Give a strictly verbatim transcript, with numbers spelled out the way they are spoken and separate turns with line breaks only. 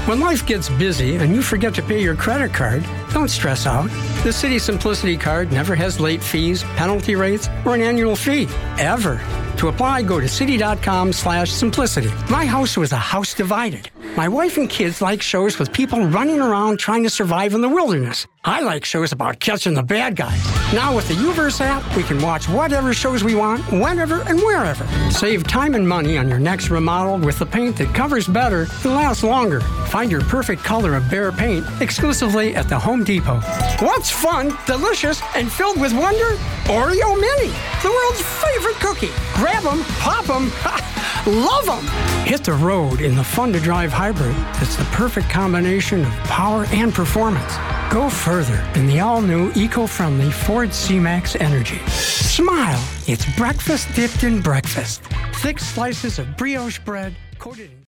When life gets busy and you forget to pay your credit card, don't stress out. The Citi Simplicity card never has late fees, penalty rates, or an annual fee, ever. To apply, go to citi.com slash simplicity. My house was a house divided. My wife and kids like shows with people running around trying to survive in the wilderness. I like shows about catching the bad guys. Now with the Uverse app, we can watch whatever shows we want, whenever and wherever. Save time and money on your next remodel with the paint that covers better and lasts longer. Find your perfect color of Behr paint exclusively at the Home Depot. What's fun, delicious, and filled with wonder? Oreo Mini, the world's favorite cookie. Grab them, pop them, love them. Hit the road in the fun-to-drive hybrid that's the perfect combination of power and performance. Go further in the all-new eco-friendly Ford C-Max Energy. Smile, it's breakfast dipped in breakfast. Thick slices of brioche bread coated in